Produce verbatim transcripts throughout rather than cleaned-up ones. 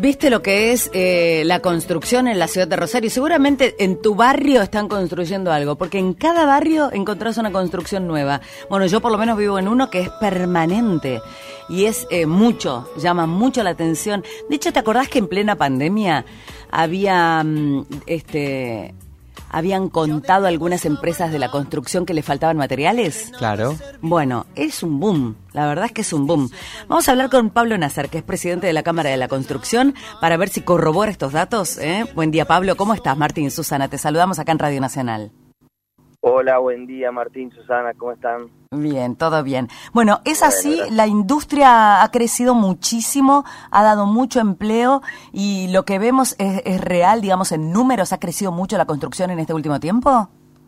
¿Viste lo que es eh, la construcción en la ciudad de Rosario? Seguramente en tu barrio están construyendo algo, porque en cada barrio encontrás una construcción nueva. Bueno, yo por lo menos vivo en uno que es permanente y es eh, mucho, llama mucho la atención. De hecho, ¿te acordás que en plena pandemia había este... habían contado algunas empresas de la construcción que le faltaban materiales? Claro. Bueno, es un boom, la verdad es que es un boom. Vamos a hablar con Pablo Nasser, que es presidente de la Cámara de la Construcción, para ver si corrobora estos datos. ¿eh? Buen día, Pablo. ¿Cómo estás? Martín, Susana, te saludamos acá en Radio Nacional. Hola, buen día, Martín, Susana, ¿cómo están? Bien, todo bien. Bueno, es Bueno, así, gracias. La industria ha crecido muchísimo, ha dado mucho empleo y lo que vemos es, es real, digamos, en números. ¿Ha crecido mucho la construcción en este último tiempo?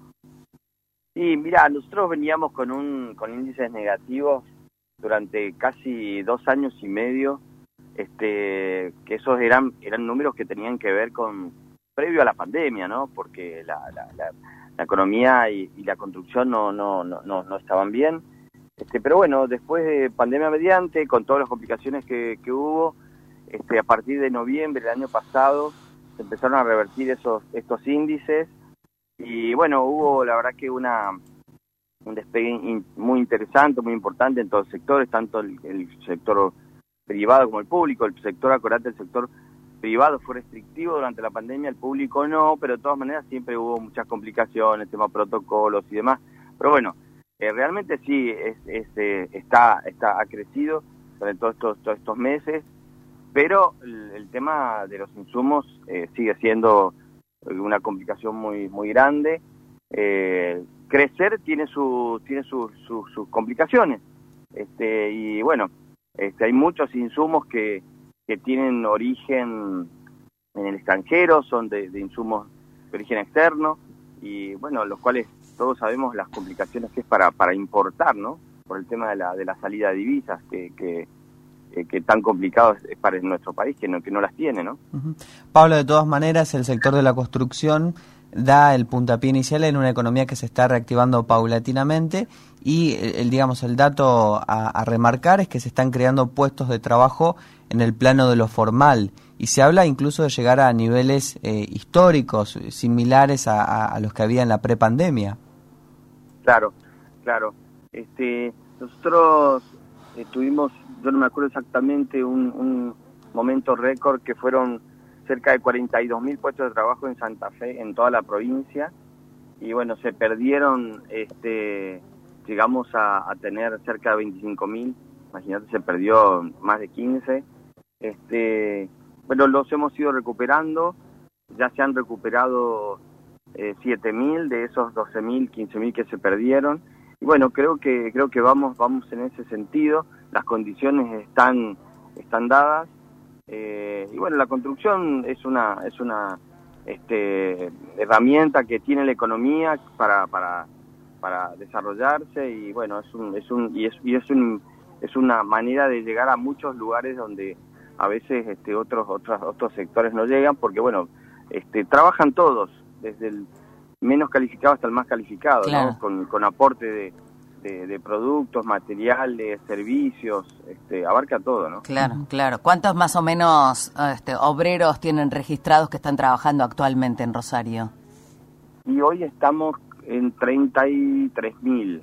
Sí, mira, nosotros veníamos con un con índices negativos durante casi dos años y medio, este, que esos eran eran números que tenían que ver con previo a la pandemia, ¿no? Porque la, la, la, la economía y, y la construcción no no, no no no estaban bien. Este, pero bueno, después de pandemia mediante, con todas las complicaciones que, que hubo, este, a partir de noviembre del año pasado se empezaron a revertir esos estos índices. Y bueno, hubo la verdad que una un despegue in, muy interesante, muy importante en todos los sectores, tanto el, el sector privado como el público. El sector, acordate, el sector privado fue restrictivo durante la pandemia, el público no, pero de todas maneras siempre hubo muchas complicaciones, temas protocolos y demás. Pero bueno, eh, realmente sí, es, es, eh, está, está, ha crecido durante todos estos, todos estos meses, pero el, el tema de los insumos eh, sigue siendo una complicación muy muy grande. Eh, crecer tiene su tiene sus su, sus complicaciones, este y bueno, este hay muchos insumos que, que tienen origen en el extranjero, son de, de insumos de origen externo, y bueno, los cuales todos sabemos las complicaciones que es para para importar, ¿no? Por el tema de la de la salida de divisas, que, que que tan complicado es para nuestro país, que no, que no las tiene, ¿no? Uh-huh. Pablo, de todas maneras, el sector de la construcción da el puntapié inicial en una economía que se está reactivando paulatinamente y, el, digamos, el dato a, a remarcar es que se están creando puestos de trabajo en el plano de lo formal y se habla incluso de llegar a niveles eh, históricos similares a, a, a los que había en la prepandemia. Claro, claro. Este, nosotros eh, tuvimos, yo no me acuerdo exactamente, un, un momento récord que fueron cerca de cuarenta y dos mil puestos de trabajo en Santa Fe, en toda la provincia, y bueno, se perdieron, este, llegamos a, a tener cerca de veinticinco mil, imagínate, se perdió más de quince, este, bueno, los hemos ido recuperando, ya se han recuperado eh, siete mil de esos doce mil, quince mil que se perdieron, y bueno, creo que creo que vamos vamos en ese sentido. Las condiciones están están dadas, eh, y bueno, la construcción es una es una este, herramienta que tiene la economía para para para desarrollarse, y bueno, es un es un y es y es un es una manera de llegar a muchos lugares donde a veces este otros otros otros sectores no llegan, porque bueno, este trabajan todos, desde el menos calificado hasta el más calificado, claro, ¿no? Con, con aporte de, de, de productos, materiales, servicios, este, abarca todo, ¿no? Claro, claro. ¿Cuántos más o menos este, obreros tienen registrados que están trabajando actualmente en Rosario? Y hoy estamos en treinta y tres mil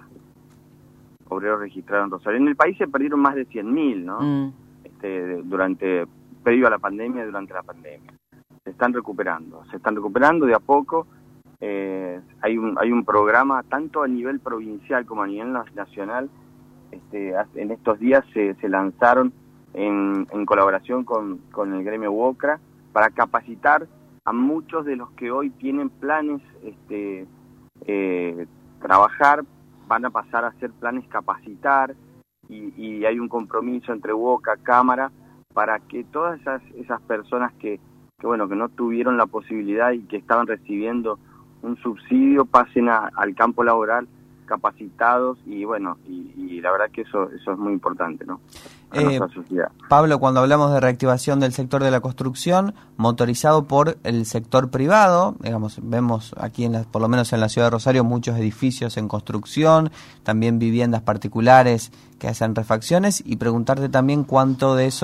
obreros registrados en Rosario. En el país se perdieron más de cien mil, ¿no? Mm. Este, durante, previo a la pandemia, durante la pandemia. Se están recuperando, se están recuperando de a poco. Eh, hay un hay un programa tanto a nivel provincial como a nivel nacional. Este, en estos días se, se lanzaron en, en colaboración con, con el gremio UOCRA para capacitar a muchos de los que hoy tienen planes este, eh, trabajar, van a pasar a hacer planes capacitar, y, y hay un compromiso entre UOCRA, Cámara, para que todas esas esas personas que, que bueno que no tuvieron la posibilidad y que estaban recibiendo un subsidio pasen a, al campo laboral capacitados, y bueno, y, y la verdad que eso eso es muy importante, ¿no? Para eh, nuestra sociedad. Pablo, cuando hablamos de reactivación del sector de la construcción, motorizado por el sector privado, digamos, vemos aquí, en la, por lo menos en la ciudad de Rosario, muchos edificios en construcción, también viviendas particulares que hacen refacciones, y preguntarte también cuánto de eso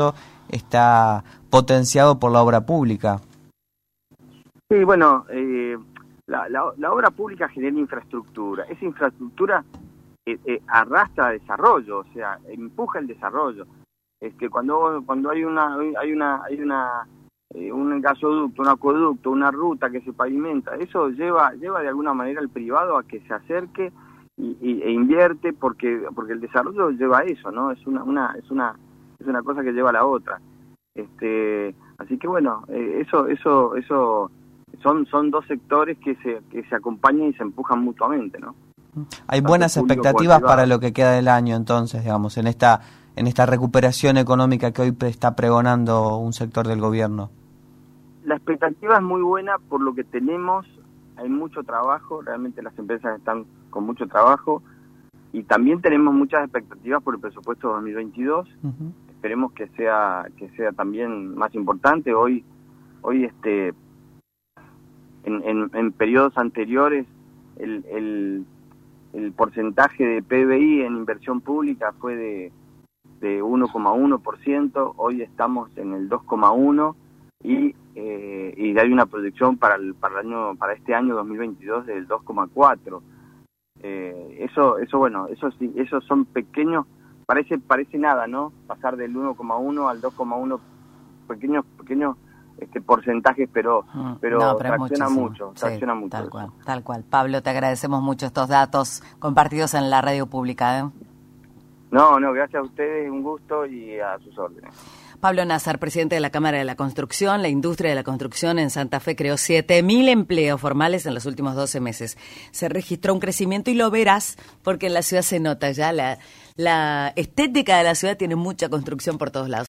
está potenciado por la obra pública. Sí, bueno, eh, la, la, la obra pública genera infraestructura. Esa infraestructura eh, eh, arrastra desarrollo, o sea, empuja el desarrollo. Este, cuando cuando hay una hay una hay una eh, un gasoducto, un acueducto, una ruta que se pavimenta, eso lleva lleva de alguna manera al privado a que se acerque y, y, e invierte, porque porque el desarrollo lleva a eso, ¿no? Es una una es una es una cosa que lleva a la otra. Este, así que bueno, eh, eso eso eso son son dos sectores que se que se acompañan y se empujan mutuamente, ¿no? Hay buenas expectativas para lo que queda del año, entonces, digamos, en esta en esta recuperación económica que hoy está pregonando un sector del gobierno. La expectativa es muy buena por lo que tenemos, hay mucho trabajo, realmente las empresas están con mucho trabajo, y también tenemos muchas expectativas por el presupuesto dos mil veintidós. Uh-huh. Esperemos que sea que sea también más importante. Hoy hoy este en, en, en periodos anteriores el, el el porcentaje de P B I en inversión pública fue de de uno coma uno por ciento, hoy estamos en el dos coma uno y eh, y hay una proyección para el para el año para este año dos mil veintidós del dos coma cuatro. Eh, eso eso bueno, eso sí, esos son pequeños, parece parece nada, ¿no? Pasar del uno coma uno al dos coma uno, pequeños pequeños este porcentajes, pero pero, no, pero tracciona mucho, sí, tracciona mucho. Tal cual, tal cual. Pablo, te agradecemos mucho estos datos compartidos en la radio pública, ¿eh? No, no, gracias a ustedes, un gusto y a sus órdenes. Pablo Nazar, presidente de la Cámara de la Construcción. La industria de la construcción en Santa Fe creó siete mil empleos formales en los últimos doce meses. Se registró un crecimiento y lo verás porque en la ciudad se nota ya la, la estética de la ciudad, tiene mucha construcción por todos lados.